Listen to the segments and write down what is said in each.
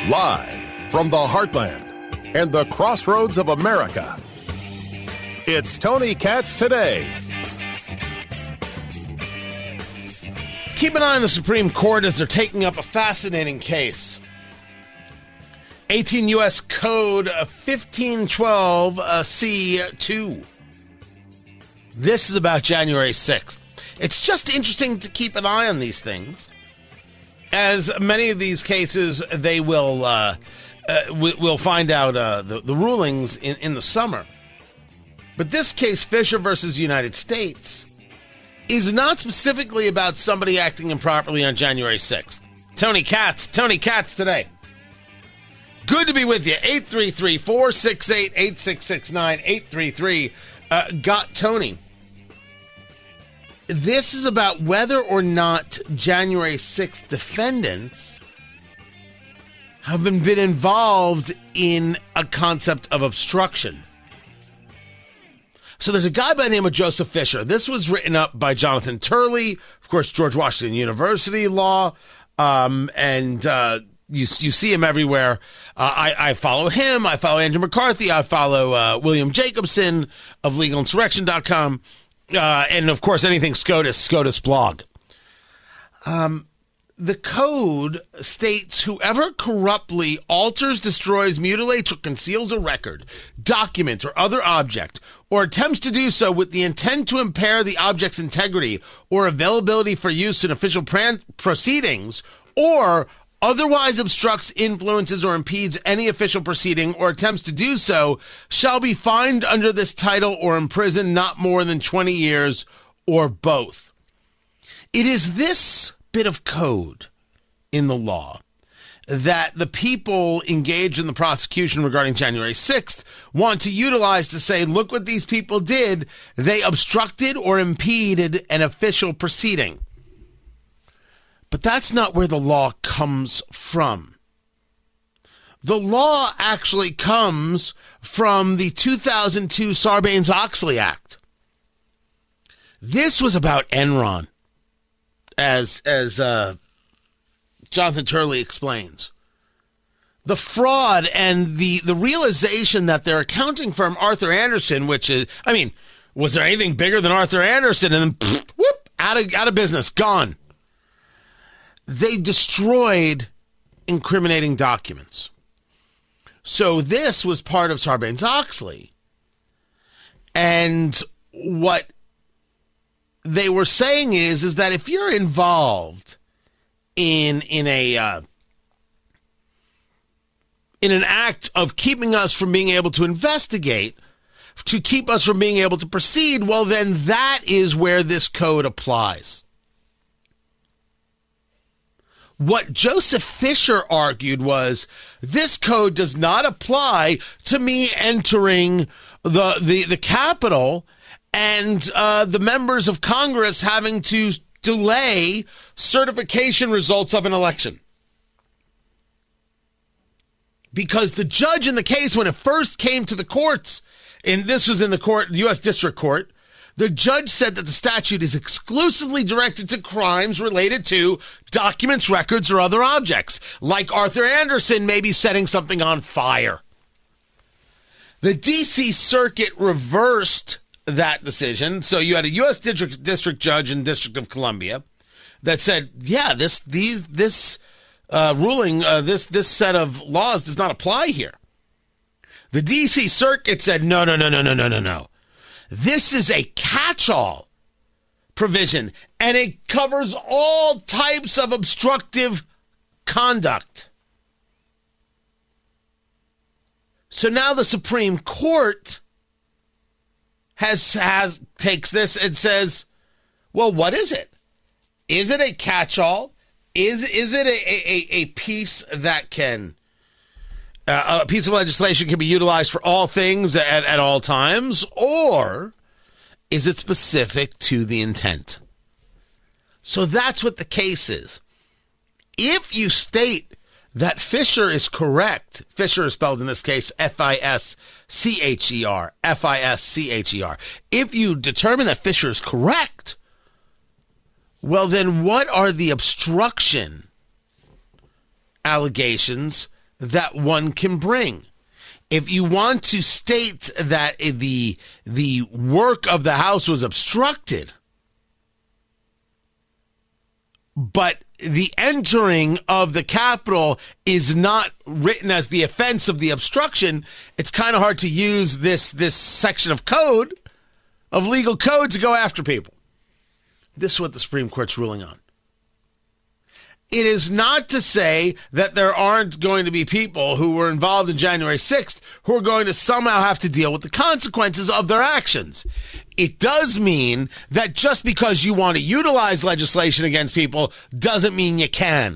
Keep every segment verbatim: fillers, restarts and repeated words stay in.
Live from the heartland and the crossroads of America, it's Tony Katz Today. Keep an eye on the Supreme Court as they're taking up a fascinating case. eighteen U S Code fifteen twelve C two. This is about January sixth. It's just interesting to keep an eye on these things. As many of these cases, they will uh, uh, we, we'll find out uh, the, the rulings in, in the summer. But this case, Fisher versus United States, is not specifically about somebody acting improperly on January sixth. Tony Katz, Tony Katz Today. Good to be with you. eight three three, four six eight, eight six six nine, eight three three, uh, got Tony. This is about whether or not January sixth defendants have been, been involved in a concept of obstruction. So there's a guy by the name of Joseph Fisher. This was written up by Jonathan Turley, of course, George Washington University law, um, and uh, you you see him everywhere. Uh, I, I follow him. I follow Andrew McCarthy. I follow uh, William Jacobson of legal insurrection dot com. Uh, and, of course, anything SCOTUS, SCOTUS blog. Um, the code states whoever corruptly alters, destroys, mutilates, or conceals a record, document, or other object, or attempts to do so with the intent to impair the object's integrity or availability for use in official pran- proceedings, or otherwise obstructs, influences, or impedes any official proceeding or attempts to do so shall be fined under this title or imprisoned not more than twenty years or both. It is this bit of code in the law that the people engaged in the prosecution regarding January sixth want to utilize to say, look what these people did. They obstructed or impeded an official proceeding. But that's not where the law comes from. The law actually comes from the two thousand two Sarbanes-Oxley Act. This was about Enron, as as uh, Jonathan Turley explains. The fraud and the, the realization that their accounting firm, Arthur Andersen, which is, I mean, was there anything bigger than Arthur Andersen? And then, pfft, whoop, out of, out of business, gone. They destroyed incriminating documents. So this was part of Sarbanes-Oxley. And what they were saying is, is that if you're involved in, in a, uh, in an act of keeping us from being able to investigate, to keep us from being able to proceed, well, then that is where this code applies. What Joseph Fisher argued was, this code does not apply to me entering the the, the Capitol and uh, the members of Congress having to delay certification results of an election. Because the judge in the case, when it first came to the courts, and this was in the court, U S District Court, the judge said that the statute is exclusively directed to crimes related to documents, records, or other objects, like Arthur Andersen maybe setting something on fire. The D C Circuit reversed that decision, so you had a U S district district judge in District of Columbia that said, yeah, this these this uh, ruling, uh, this this set of laws does not apply here. The D C Circuit said, no, no, no, no, no, no, no, no. This is a catch-all provision, and it covers all types of obstructive conduct. So now the Supreme Court has has takes this and says, well, what is it? Is it a catch-all? Is, is it a, a, a piece that can... Uh, a piece of legislation can be utilized for all things at, at all times, or is it specific to the intent? So that's what the case is. If you state that Fisher is correct, Fisher is spelled in this case F I S C H E R, F I S C H E R. If you determine that Fisher is correct, well then what are the obstruction allegations that one can bring. If you want to state that the, the work of the House was obstructed, but the entering of the Capitol is not written as the offense of the obstruction, it's kind of hard to use this, this section of code, of legal code, to go after people. This is what the Supreme Court's ruling on. It is not to say that there aren't going to be people who were involved in January sixth who are going to somehow have to deal with the consequences of their actions. It does mean that just because you want to utilize legislation against people doesn't mean you can.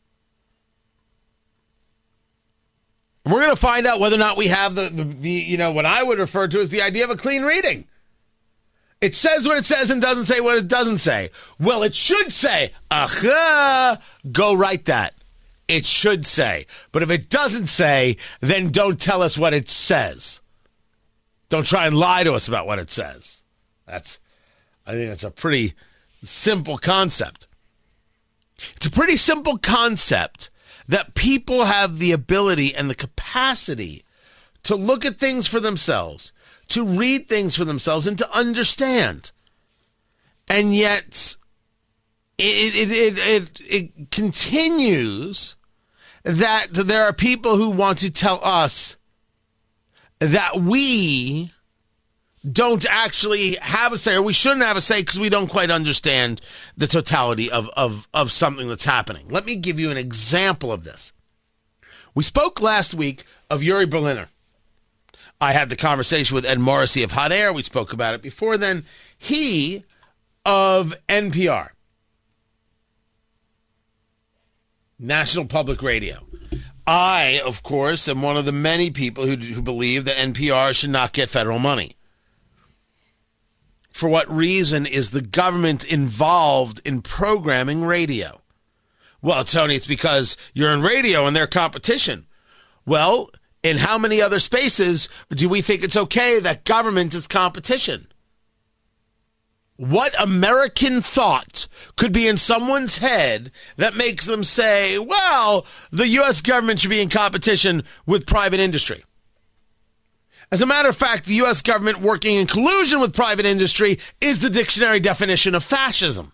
We're going to find out whether or not we have the, the, the, you know, what I would refer to as the idea of a clean reading. It says what it says and doesn't say what it doesn't say. Well, it should say, aha, go write that. It should say. But if it doesn't say, then don't tell us what it says. Don't try and lie to us about what it says. That's, I think that's a pretty simple concept. It's a pretty simple concept that people have the ability and the capacity to look at things for themselves, to read things for themselves, and to understand. And yet, it it it it, it continues that there are people who want to tell us that we don't actually have a say, or we shouldn't have a say because we don't quite understand the totality of, of, of something that's happening. Let me give you an example of this. We spoke last week of Yuri Berliner. I had the conversation with Ed Morrissey of Hot Air. We spoke about it before then. He of N P R, National Public Radio. I, of course, am one of the many people who, who believe that N P R should not get federal money. For what reason is the government involved in programming radio? Well, Tony, it's because you're in radio and they're competition. Well, in how many other spaces do we think it's okay that government is competition? What American thought could be in someone's head that makes them say, well, the U S government should be in competition with private industry? As a matter of fact, the U S government working in collusion with private industry is the dictionary definition of fascism.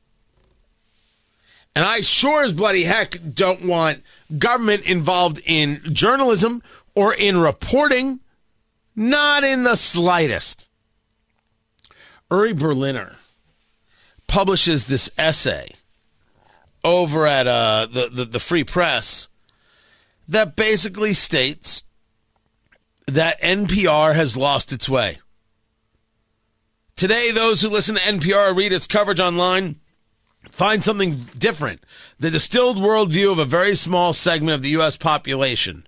And I sure as bloody heck don't want government involved in journalism or in reporting. Not in the slightest. Uri Berliner publishes this essay over at uh, the, the, the Free Press that basically states that N P R has lost its way. Today, those who listen to N P R or read its coverage online find something different. The distilled worldview of a very small segment of the U S population.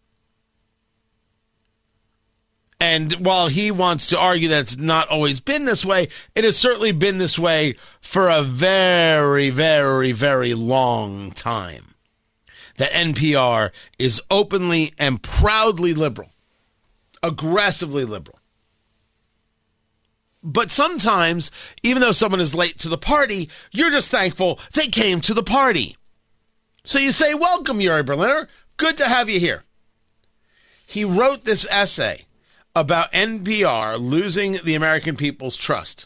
And while he wants to argue that it's not always been this way, it has certainly been this way for a very, very, very long time. That N P R is openly and proudly liberal, aggressively liberal. But sometimes, even though someone is late to the party, you're just thankful they came to the party. So you say, welcome, Yuri Berliner. Good to have you here. He wrote this essay about N P R losing the American people's trust.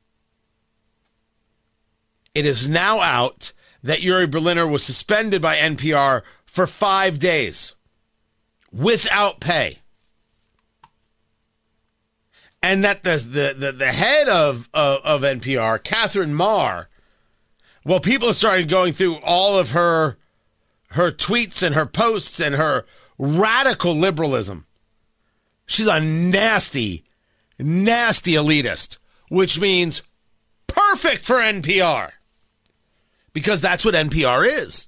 It is now out that Yuri Berliner was suspended by N P R for five days without pay. And that the the, the, the head of, of, of N P R, Catherine Maher, well, people have started going through all of her, her tweets and her posts and her radical liberalism. She's a nasty, nasty elitist, which means perfect for N P R. Because that's what N P R is.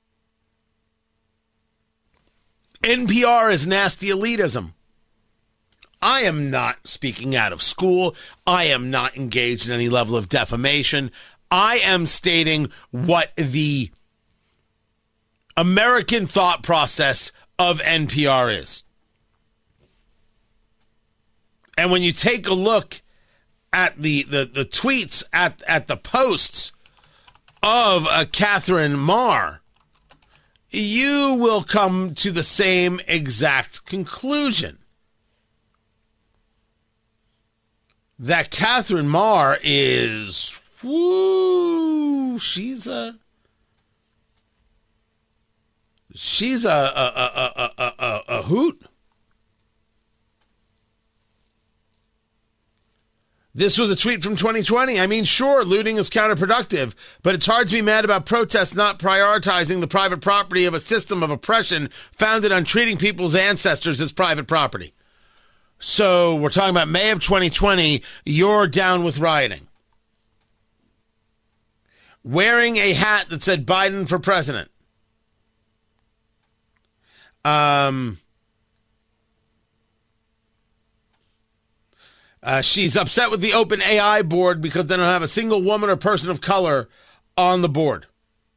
N P R is nasty elitism. I am not speaking out of school. I am not engaged in any level of defamation. I am stating what the American thought process of N P R is. And when you take a look at the, the, the tweets, at, at the posts of uh, Catherine Maher, you will come to the same exact conclusion. That Catherine Maher is, woo, she's a, she's a, a, a, a, a, a, a hoot. This was a tweet from twenty twenty. I mean, sure, looting is counterproductive, but it's hard to be mad about protests not prioritizing the private property of a system of oppression founded on treating people's ancestors as private property. So we're talking about May of twenty twenty. You're down with rioting. Wearing a hat that said Biden for president. Um... Uh, she's upset with the OpenAI board because they don't have a single woman or person of color on the board.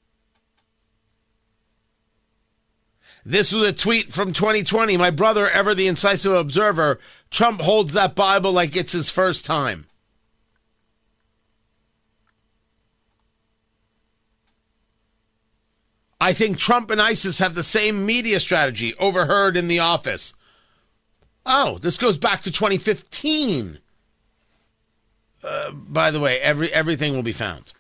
This was a tweet from twenty twenty. My brother, ever the incisive observer, Trump holds that Bible like it's his first time. I think Trump and ISIS have the same media strategy, overheard in the office. Oh, this goes back to twenty fifteen. Uh, by the way, every everything will be found.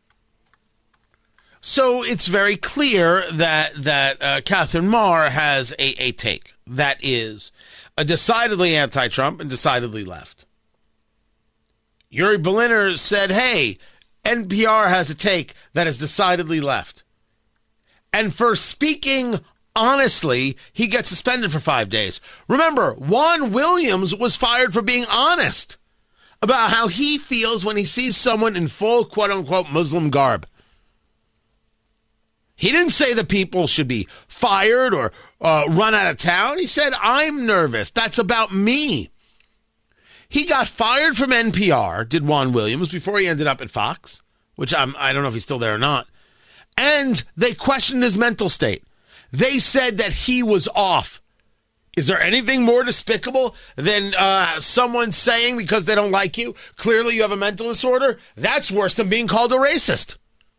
So it's very clear that that uh, Catherine Maher has a, a take that is a decidedly anti-Trump and decidedly left. Yuri Berliner said, hey, N P R has a take that is decidedly left. And for speaking honestly, he gets suspended for five days. Remember, Juan Williams was fired for being honest about how he feels when he sees someone in full quote-unquote Muslim garb. He didn't say that people should be fired or uh, run out of town. He said, I'm nervous. That's about me. He got fired from N P R, did Juan Williams, before he ended up at Fox, which I'm, I don't know if he's still there or not. And they questioned his mental state. They said that he was off. Is there anything more despicable than uh, someone saying because they don't like you, clearly you have a mental disorder? That's worse than being called a racist.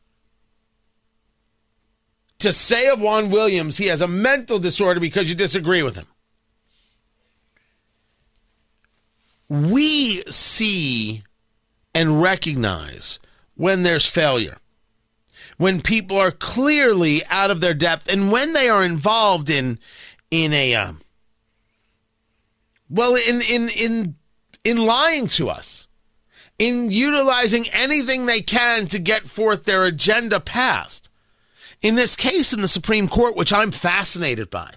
To say of Juan Williams he has a mental disorder because you disagree with him. We see and recognize when there's failure, when people are clearly out of their depth, and when they are involved in in a um, well in in in in lying to us, in utilizing anything they can to get forth their agenda passed. In this case, in the Supreme Court, which I'm fascinated by,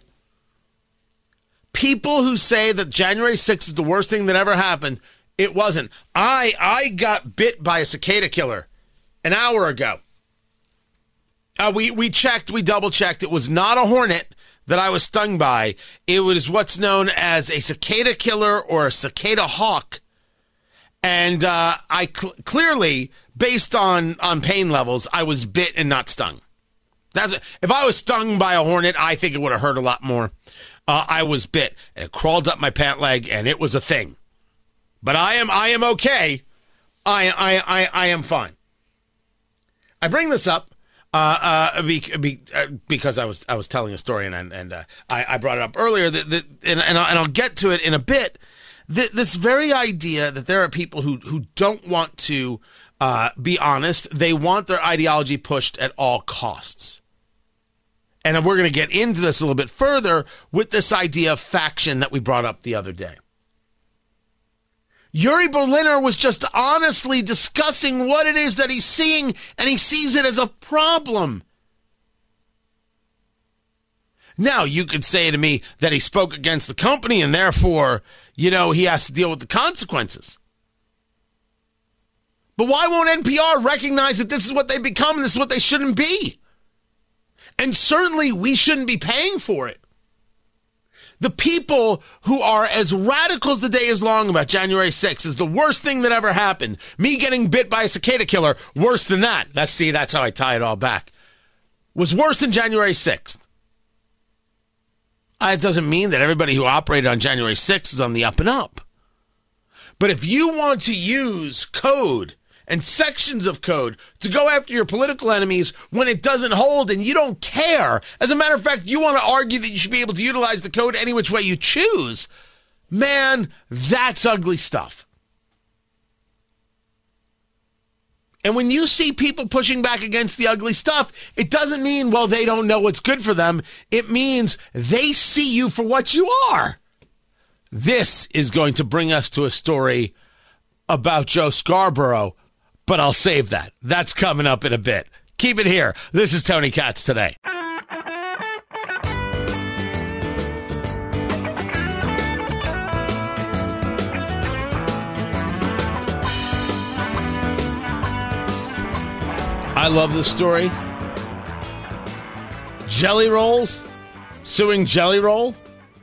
people who say that January sixth is the worst thing that ever happened, it wasn't. I I got bit by a cicada killer an hour ago. Uh, we, we checked, we double-checked. It was not a hornet that I was stung by. It was what's known as a cicada killer or a cicada hawk. And uh, I cl- clearly, based on, on pain levels, I was bit and not stung. That's, if I was stung by a hornet, I think it would have hurt a lot more. Uh, I was bit. It crawled up my pant leg, and it was a thing. But I am I am okay. I I I, I am fine. I bring this up uh, uh, be, be, uh, because I was I was telling a story, and and uh, I, I brought it up earlier. That, that and and I'll, and I'll get to it in a bit. That this very idea that there are people who who don't want to uh, be honest. They want their ideology pushed at all costs. And we're going to get into this a little bit further with this idea of faction that we brought up the other day. Yuri Berliner was just honestly discussing what it is that he's seeing, and he sees it as a problem. Now, you could say to me that he spoke against the company, and therefore, you know, he has to deal with the consequences. But why won't N P R recognize that this is what they've become and this is what they shouldn't be? And certainly we shouldn't be paying for it. The people who are as radical as the day is long about January sixth is the worst thing that ever happened. Me getting bit by a cicada killer, worse than that. Let's see, that's how I tie it all back. Was worse than January sixth. It doesn't mean that everybody who operated on January sixth is on the up and up. But if you want to use code and sections of code to go after your political enemies when it doesn't hold and you don't care. As a matter of fact, you want to argue that you should be able to utilize the code any which way you choose. Man, that's ugly stuff. And when you see people pushing back against the ugly stuff, it doesn't mean, well, they don't know what's good for them. It means they see you for what you are. This is going to bring us to a story about Joe Scarborough, but I'll save that. That's coming up in a bit. Keep it here. This is Tony Katz Today. I love this story. Jelly Rolls suing Jelly Roll.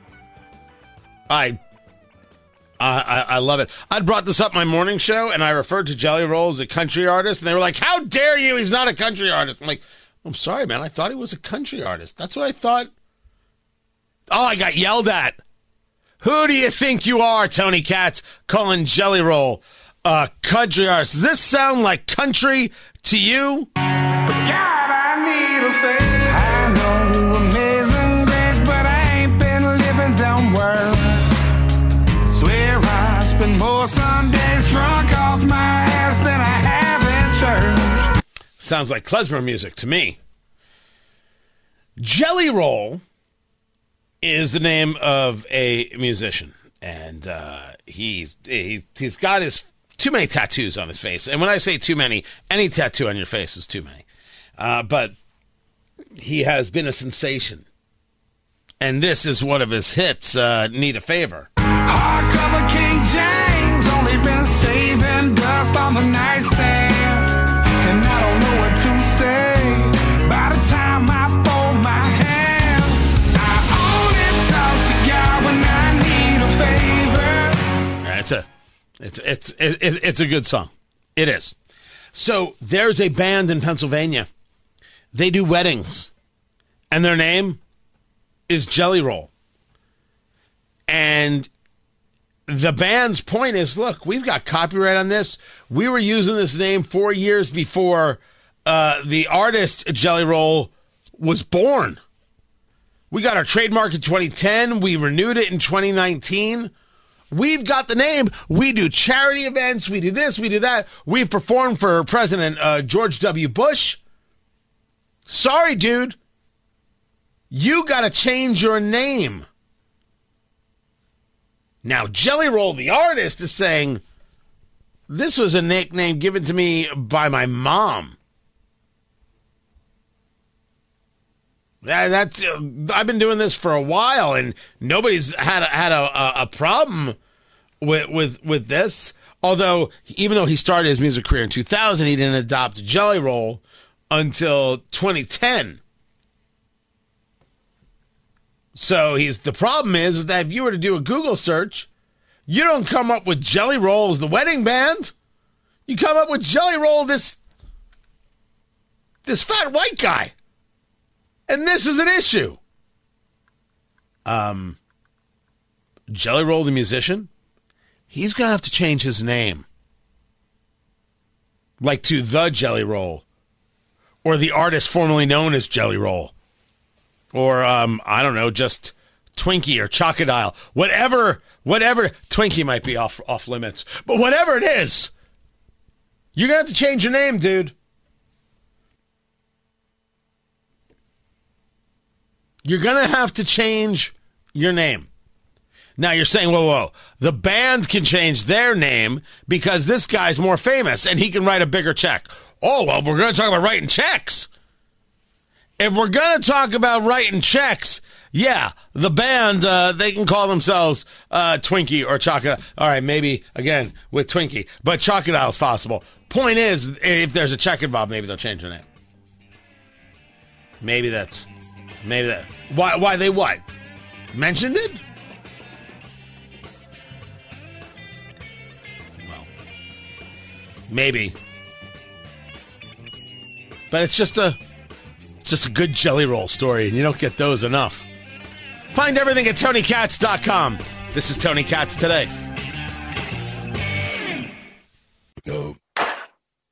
I, I, I love it. I brought this up in my morning show, and I referred to Jelly Roll as a country artist, and they were like, "How dare you? He's not a country artist." I'm like, "I'm sorry, man. I thought he was a country artist. That's what I thought." Oh, I got yelled at. Who do you think you are, Tony Katz, calling Jelly Roll a country artist? Does this sound like country to you? God, I need a favor. I know amazing grace, but I ain't been living them words. Swear I spend more Sundays drunk off my ass than I have in church. Sounds like klezmer music to me. Jelly Roll is the name of a musician, and uh, he's he, he's got his too many tattoos on his face. And when I say too many, any tattoo on your face is too many. Uh, but he has been a sensation. And this is one of his hits, uh, Need a Favor. Hardcover King James, only been saving dust on the nightstand. And I don't know what to say. By the time I fold my hands, I only talk to God when I need a favor. That's a... It's it's it's it's a good song. It is. So there's a band in Pennsylvania. They do weddings, and their name is Jelly Roll. And the band's point is, look, we've got copyright on this. We were using this name four years before uh, the artist Jelly Roll was born. We got our trademark in twenty ten. We renewed it in twenty nineteen. We've got the name. We do charity events. We do this. We do that. We've performed for President uh, George W. Bush. Sorry, dude. You got to change your name. Now, Jelly Roll, the artist, is saying, this was a nickname given to me by my mom. That's uh, I've been doing this for a while, and nobody's had a, had a, a problem with with with this. Although, even though he started his music career in two thousand, he didn't adopt Jelly Roll until twenty ten. So he's the problem is, is that if you were to do a Google search, you don't come up with Jelly Roll as the wedding band. You come up with Jelly Roll, this this fat white guy. And this is an issue. Um, Jelly Roll, the musician, he's going to have to change his name. Like to The Jelly Roll. Or the artist formerly known as Jelly Roll. Or, um, I don't know, just Twinkie or Chocodile. Whatever, whatever. Twinkie might be off, off limits. But whatever it is, you're going to have to change your name, dude. You're going to have to change your name. Now you're saying, whoa, whoa, the band can change their name because this guy's more famous and he can write a bigger check. Oh, well, we're going to talk about writing checks. If we're going to talk about writing checks, yeah, the band, uh, they can call themselves uh, Twinkie or Chocodile. All right, maybe, again, with Twinkie, but Chocodile is possible. Point is, if there's a check involved, maybe they'll change their name. Maybe that's... Maybe that. Why? Why they what? Mentioned it? Well, maybe. But it's just a, it's just a good Jelly Roll story, and you don't get those enough. Find everything at Tony Katz dot com. This is Tony Katz Today. Go.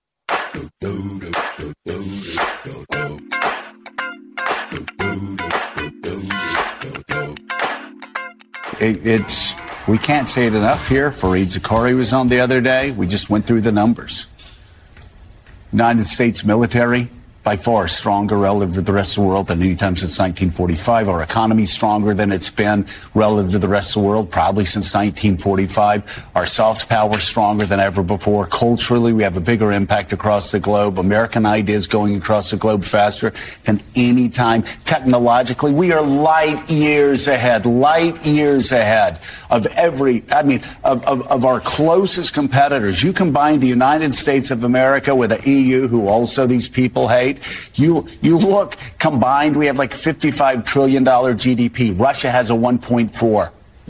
It, it's we can't say it enough here. Fareed Zakaria was on the other day. We just went through the numbers. United States military, by far stronger relative to the rest of the world than any time since nineteen forty-five. Our economy stronger than it's been relative to the rest of the world, probably since nineteen forty-five. Our soft power stronger than ever before. Culturally, we have a bigger impact across the globe. American ideas going across the globe faster than any time. Technologically, we are light years ahead, light years ahead of every, I mean, of, of, of our closest competitors. You combine the United States of America with the E U, who also these people hate. You you look combined, we have like fifty-five trillion dollars G D P. Russia has a one point four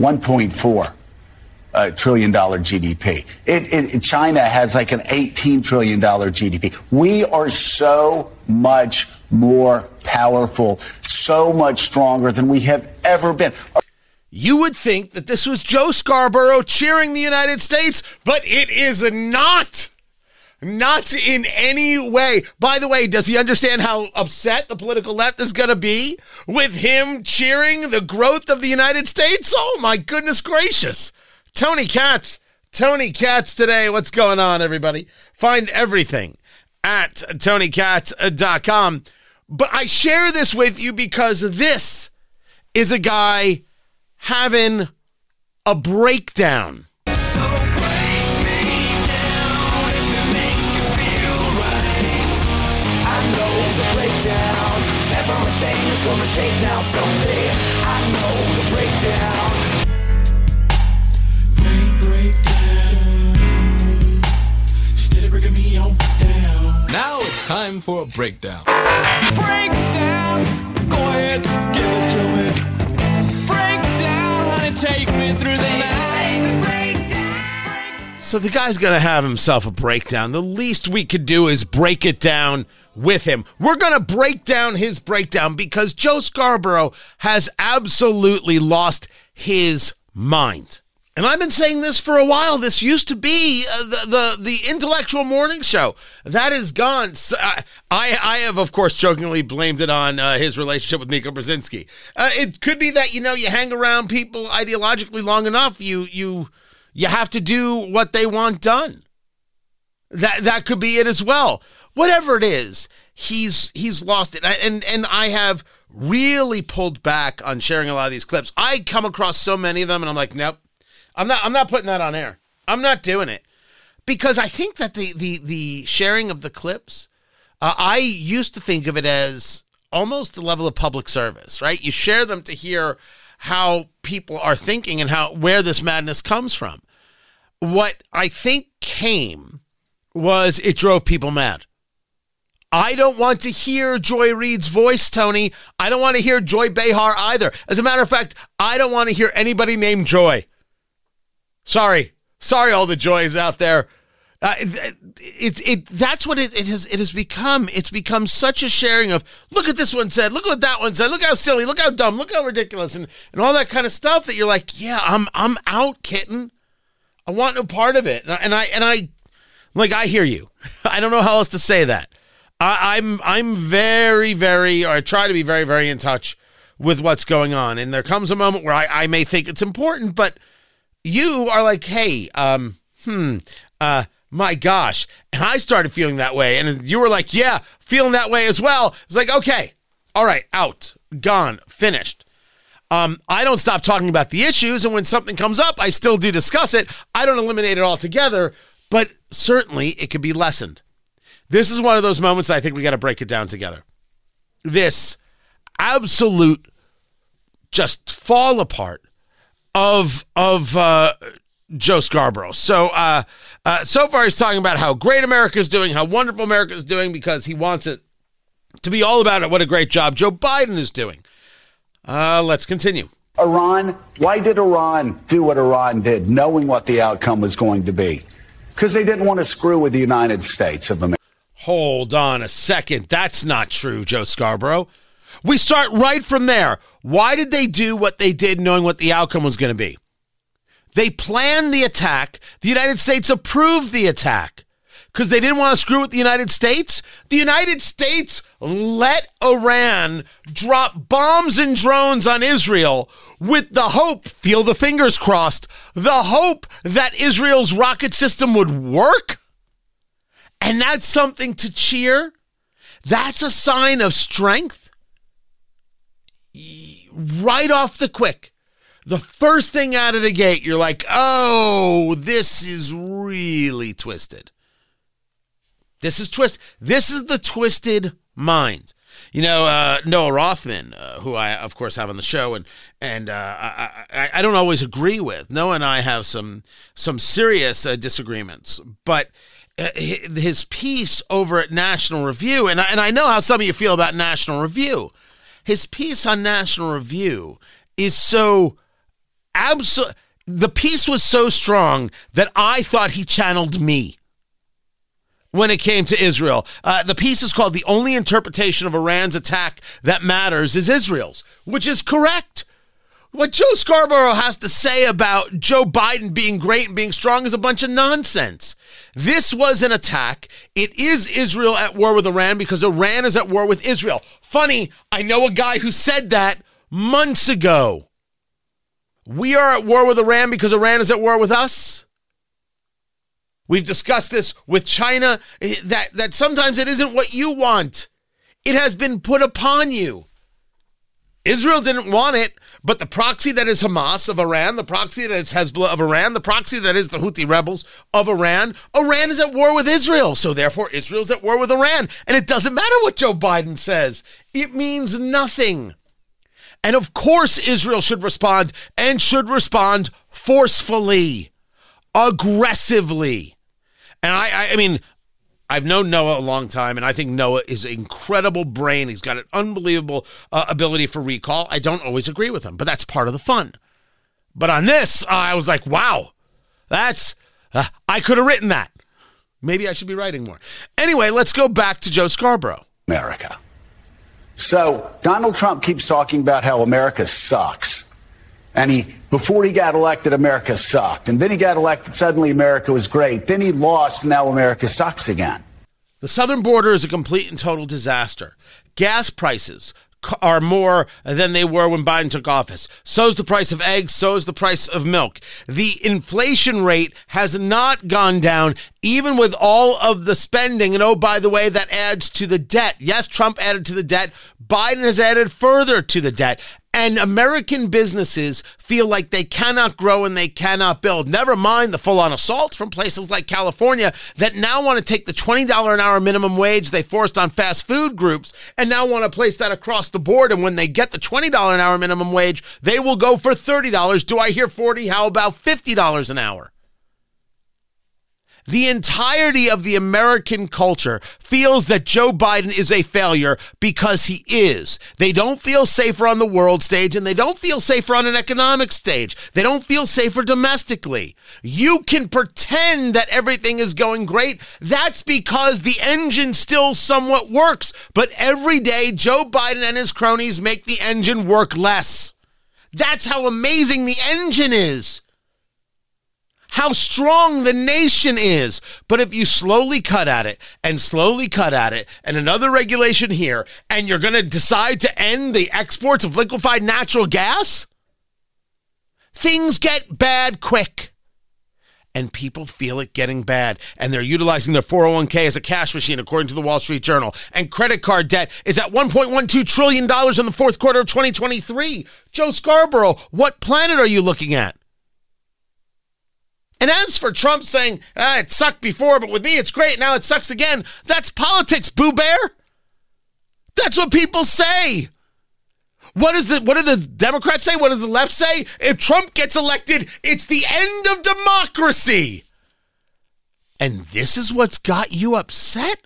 uh, trillion dollars G D P. It, it, China has like an eighteen trillion dollars G D P. We are so much more powerful, so much stronger than we have ever been. You would think that this was Joe Scarborough cheering the United States, but it is not. Not in any way. By the way, does he understand how upset the political left is going to be with him cheering the growth of the United States? Oh, my goodness gracious. Tony Katz. Tony Katz today. What's going on, everybody? Find everything at tony katz dot com. But I share this with you because this is a guy having a breakdown. Gonna shake now someday. I know the breakdown. Break, break down. Steady breaking me on down. Now it's time for a breakdown. Breakdown. Go ahead, give it to me. Breakdown, honey, take me through the night. Breakdown. So the guy's going to have himself a breakdown. The least we could do is break it down with him. We're going to break down his breakdown because Joe Scarborough has absolutely lost his mind. And I've been saying this for a while. This used to be uh, the, the the intellectual morning show. That is gone. So, uh, I, I have, of course, jokingly blamed it on uh, his relationship with Mika Brzezinski. Uh, it could be that, you know, you hang around people ideologically long enough, you you you have to do what they want done. That that could be it as well. Whatever it is, he's he's lost it. And and I have really pulled back on sharing a lot of these clips. I come across so many of them and I'm like, nope, I'm not I'm not putting that on air. I'm not doing it. Because I think that the the the sharing of the clips, uh, I used to think of it as almost a level of public service, right? You share them to hear how people are thinking and how where this madness comes from. What I think came was it drove people mad. I don't want to hear Joy Reid's voice, Tony. I don't want to hear Joy Behar either. As a matter of fact, I don't want to hear anybody named Joy. Sorry. Sorry, all the Joys out there. Uh, it, it, it, that's what it, it, has, it has become. It's become such a sharing of, look at this one said, look what that one said, look how silly, look how dumb, look how ridiculous, and, and all that kind of stuff that you're like, yeah, I'm I'm out, kitten. I want no part of it. And I, and I, and I like, I hear you. I don't know how else to say that. I, I'm I'm very, very, or I try to be very, very in touch with what's going on. And there comes a moment where I, I may think it's important, but you are like, hey, um, hmm, uh, my gosh. And I started feeling that way. And you were like, yeah, feeling that way as well. It's like, okay, all right, out, gone, finished. Um, I don't stop talking about the issues. And when something comes up, I still do discuss it. I don't eliminate it altogether, but certainly it could be lessened. This is one of those moments that I think we got to break it down together. This absolute just fall apart of of uh, Joe Scarborough. So uh, uh, so far he's talking about how great America's doing, how wonderful America's doing because he wants it to be all about it. What a great job Joe Biden is doing. Uh, let's continue. Iran, why did Iran do what Iran did, knowing what the outcome was going to be? Because they didn't want to screw with the United States of America. Hold on a second. That's not true, Joe Scarborough. We start right from there. Why did they do what they did knowing what the outcome was going to be? They planned the attack. The United States approved the attack because they didn't want to screw with the United States. The United States let Iran drop bombs and drones on Israel with the hope, feel the fingers crossed, the hope that Israel's rocket system would work? And that's something to cheer? That's a sign of strength? Right off the quick, the first thing out of the gate, you're like, oh, this is really twisted. This is twist. This is the twisted mind. You know, uh, Noah Rothman, uh, who I, of course, have on the show, and and uh, I, I, I don't always agree with. Noah and I have some some serious uh, disagreements, but uh, his piece over at National Review, and I, and I know how some of you feel about National Review. His piece on National Review is so absolute. The piece was so strong that I thought he channeled me when it came to Israel. Uh, the piece is called "The Only Interpretation of Iran's Attack That Matters is Israel's," which is correct. What Joe Scarborough has to say about Joe Biden being great and being strong is a bunch of nonsense. This was an attack. It is Israel at war with Iran because Iran is at war with Israel. Funny, I know a guy who said that months ago. We are at war with Iran because Iran is at war with us. We've discussed this with China, that, that sometimes it isn't what you want. It has been put upon you. Israel didn't want it, but the proxy that is Hamas of Iran, the proxy that is Hezbollah of Iran, the proxy that is the Houthi rebels of Iran, Iran is at war with Israel. So therefore, Israel's at war with Iran. And it doesn't matter what Joe Biden says. It means nothing. And of course, Israel should respond and should respond forcefully, aggressively. And I, I, I mean, I've known Noah a long time, and I think Noah is an incredible brain. He's got an unbelievable uh, ability for recall. I don't always agree with him, but that's part of the fun. But on this, uh, I was like, wow, that's, uh, I could have written that. Maybe I should be writing more. Anyway, let's go back to Joe Scarborough. America. So Donald Trump keeps talking about how America sucks. And he, before he got elected, America sucked. And then he got elected, suddenly America was great. Then he lost, and now America sucks again. The southern border is a complete and total disaster. Gas prices are more than they were when Biden took office. So is the price of eggs, so is the price of milk. The inflation rate has not gone down, even with all of the spending. And oh, by the way, that adds to the debt. Yes, Trump added to the debt. Biden has added further to the debt. And American businesses feel like they cannot grow and they cannot build. Never mind the full-on assaults from places like California that now want to take the twenty dollars an hour minimum wage they forced on fast food groups and now want to place that across the board. And when they get the twenty dollars an hour minimum wage, they will go for thirty dollars. Do I hear forty dollars? How about fifty dollars an hour? The entirety of the American culture feels that Joe Biden is a failure because he is. They don't feel safer on the world stage, and they don't feel safer on an economic stage. They don't feel safer domestically. You can pretend that everything is going great. That's because the engine still somewhat works. But every day, Joe Biden and his cronies make the engine work less. That's how amazing the engine is. How strong the nation is. But if you slowly cut at it and slowly cut at it and another regulation here, and you're going to decide to end the exports of liquefied natural gas, things get bad quick. And people feel it getting bad. And they're utilizing their four oh one k as a cash machine, according to the Wall Street Journal. And credit card debt is at one point one two trillion dollars in the fourth quarter of twenty twenty-three. Joe Scarborough, what planet are you looking at? And as for Trump saying, ah, it sucked before, but with me it's great, now it sucks again, that's politics, Boo Bear. That's what people say. What is the what do the Democrats say? What does the left say? If Trump gets elected, it's the end of democracy. And this is what's got you upset?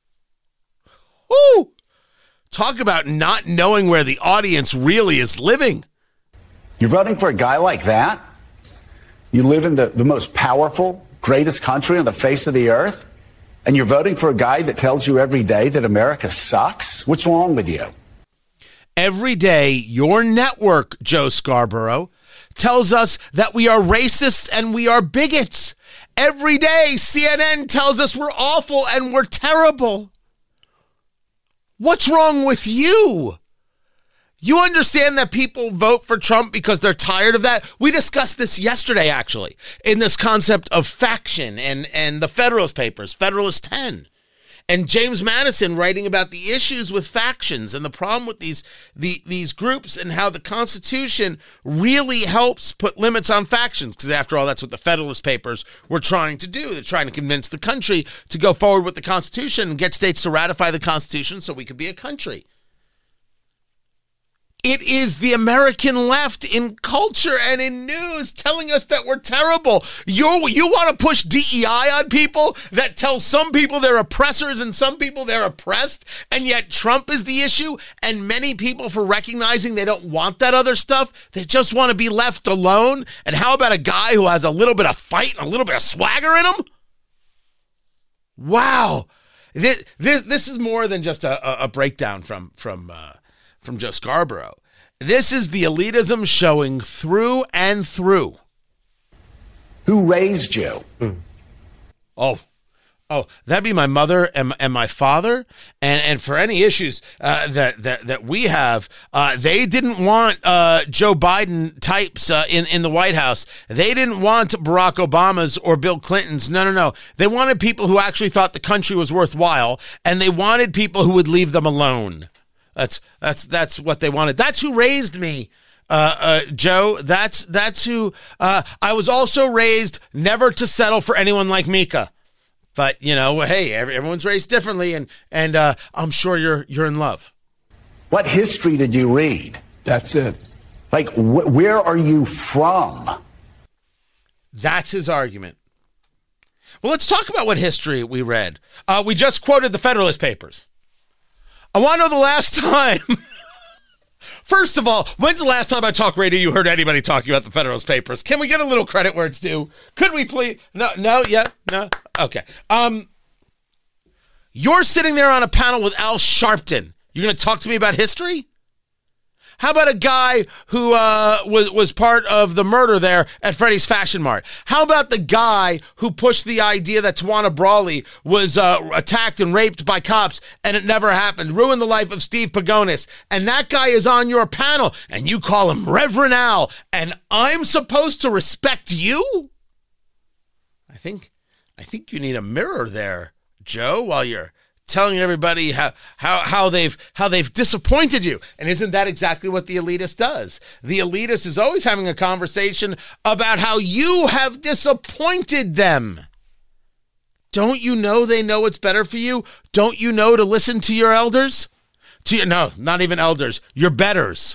Ooh. Talk about not knowing where the audience really is living. You're voting for a guy like that? You live in the, the most powerful, greatest country on the face of the earth, and you're voting for a guy that tells you every day that America sucks? What's wrong with you? Every day, your network, Joe Scarborough, tells us that we are racists and we are bigots. Every day, C N N tells us we're awful and we're terrible. What's wrong with you? You understand that people vote for Trump because they're tired of that? We discussed this yesterday, actually, in this concept of faction and, and the Federalist Papers, Federalist ten. And James Madison writing about the issues with factions and the problem with these, the, these groups and how the Constitution really helps put limits on factions. Because after all, that's what the Federalist Papers were trying to do. They're trying to convince the country to go forward with the Constitution and get states to ratify the Constitution so we could be a country. It is the American left in culture and in news telling us that we're terrible. You you want to push D E I on people that tell some people they're oppressors and some people they're oppressed, and yet Trump is the issue, and many people for recognizing they don't want that other stuff. They just want to be left alone. And how about a guy who has a little bit of fight and a little bit of swagger in him? Wow. This this, this is more than just a, a breakdown from, from uh, from Joe Scarborough. This is the elitism showing through and through. Who raised you? Mm. Oh, oh, that'd be my mother and, and my father. And and for any issues uh, that, that that we have, uh, they didn't want uh, Joe Biden types uh, in, in the White House. They didn't want Barack Obama's or Bill Clinton's. No, no, no. They wanted people who actually thought the country was worthwhile, and they wanted people who would leave them alone. That's that's that's what they wanted. That's who raised me, uh, uh, Joe. That's that's who. Uh, I was also raised never to settle for anyone like Mika. But you know, hey, everyone's raised differently, and and uh, I'm sure you're you're in love. What history did you read? That's it. Like, wh- where are you from? That's his argument. Well, let's talk about what history we read. Uh, we just quoted the Federalist Papers. I want to know the last time. First of all, when's the last time on talk radio you heard anybody talking about the Federalist Papers? Can we get a little credit where it's due? Could we please? No, no, yeah, no. Okay. Um, you're sitting there on a panel with Al Sharpton. You're going to talk to me about history? How about a guy who uh, was, was part of the murder there at Freddy's Fashion Mart? How about the guy who pushed the idea that Tawana Brawley was uh, attacked and raped by cops and it never happened, ruined the life of Steve Pagonis, and that guy is on your panel, and you call him Reverend Al, and I'm supposed to respect you? I think, I think you need a mirror there, Joe, while you're telling everybody how, how how they've how they've disappointed you. And isn't that exactly what the elitist does? The elitist is always having a conversation about how you have disappointed them. Don't you know they know what's better for you? Don't you know to listen to your elders? To your, no, not even elders, your betters.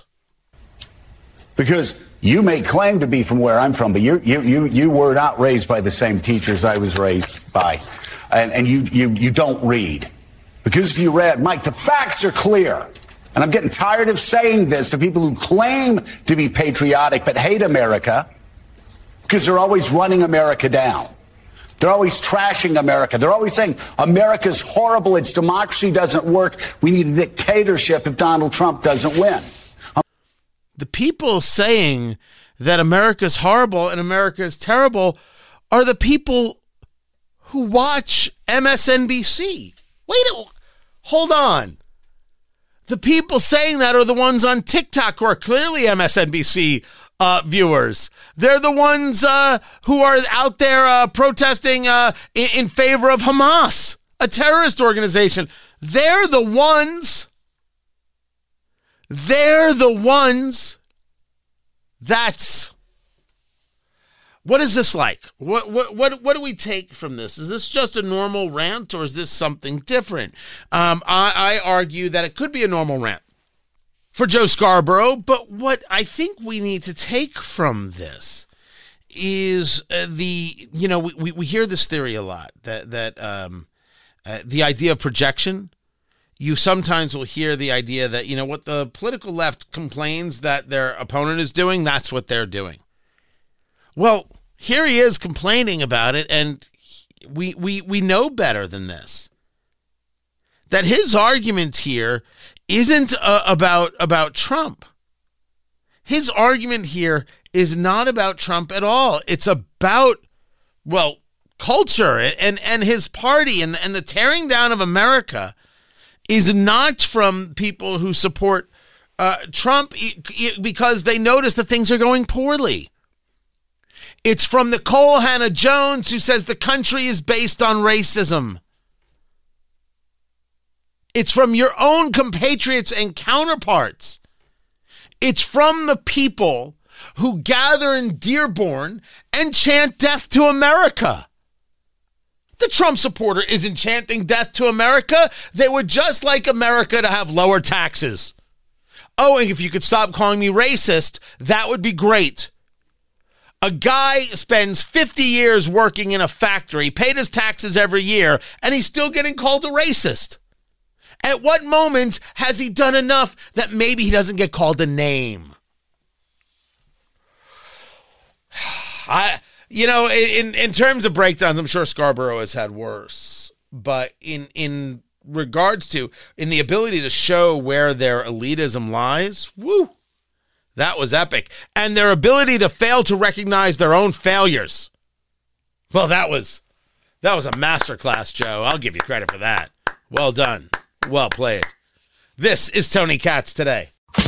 Because you may claim to be from where I'm from, but you you you you were not raised by the same teachers I was raised by, and and you you you don't read. Because if you read, Mike, the facts are clear. And I'm getting tired of saying this to people who claim to be patriotic but hate America, because they're always running America down. They're always trashing America. They're always saying America's horrible. Its democracy doesn't work. We need a dictatorship if Donald Trump doesn't win. The people saying that America's horrible and America is terrible are the people who watch M S N B C. Wait, hold on. The people saying that are the ones on TikTok who are clearly M S N B C uh, viewers. They're the ones uh, who are out there uh, protesting uh, in, in favor of Hamas, a terrorist organization. They're the ones. They're the ones. That's. What is this like? What what what what do we take from this? Is this just a normal rant, or is this something different? Um, I, I argue that it could be a normal rant for Joe Scarborough, but what I think we need to take from this is uh, the, you know, we, we hear this theory a lot, that, that um, uh, the idea of projection. You sometimes will hear the idea that, you know, what the political left complains that their opponent is doing, that's what they're doing. Well, here he is complaining about it, and we we we know better than this. That his argument here isn't uh, about about Trump. His argument here is not about Trump at all. It's about, well, culture and and his party and and the tearing down of America is not from people who support uh, Trump because they notice that things are going poorly. It's from Nicole Hannah-Jones, who says the country is based on racism. It's from your own compatriots and counterparts. It's from the people who gather in Dearborn and chant death to America. The Trump supporter isn't chanting death to America. They would just like America to have lower taxes. Oh, and if you could stop calling me racist, that would be great. A guy spends fifty years working in a factory, paid his taxes every year, and he's still getting called a racist. At what moment has he done enough that maybe he doesn't get called a name? I, you know, in, in terms of breakdowns, I'm sure Scarborough has had worse. But in in regards to, in the ability to show where their elitism lies, woo, that was epic. And their ability to fail to recognize their own failures. Well, that was, that was a masterclass, Joe. I'll give you credit for that. Well done. Well played. This is Tony Katz Today.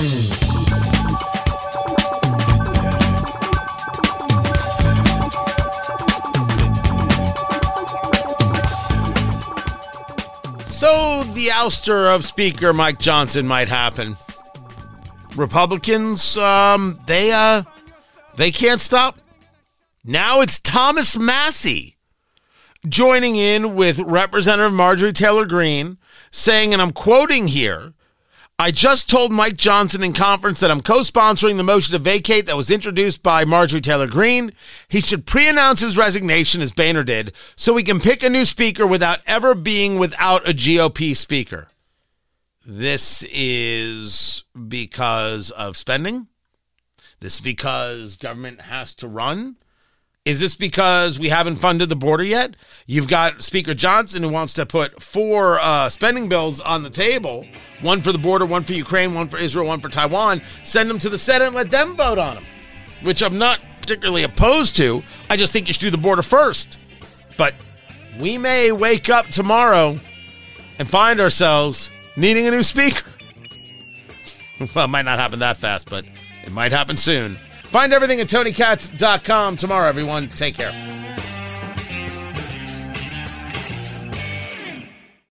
So the ouster of Speaker Mike Johnson might happen. Republicans, um, they uh, they can't stop. Now it's Thomas Massie joining in with Representative Marjorie Taylor Greene, saying, and I'm quoting here, I just told Mike Johnson in conference that I'm co-sponsoring the motion to vacate that was introduced by Marjorie Taylor Greene. He should pre-announce his resignation, as Boehner did, so we can pick a new speaker without ever being without a G O P speaker. This is because of spending? This is because government has to run? Is this because we haven't funded the border yet? You've got Speaker Johnson who wants to put four uh, spending bills on the table, one for the border, one for Ukraine, one for Israel, one for Taiwan. Send them to the Senate and let them vote on them, which I'm not particularly opposed to. I just think you should do the border first. But we may wake up tomorrow and find ourselves needing a new speaker. Well, it might not happen that fast, but it might happen soon. Find everything at Tony Katz dot com tomorrow, everyone. Take care.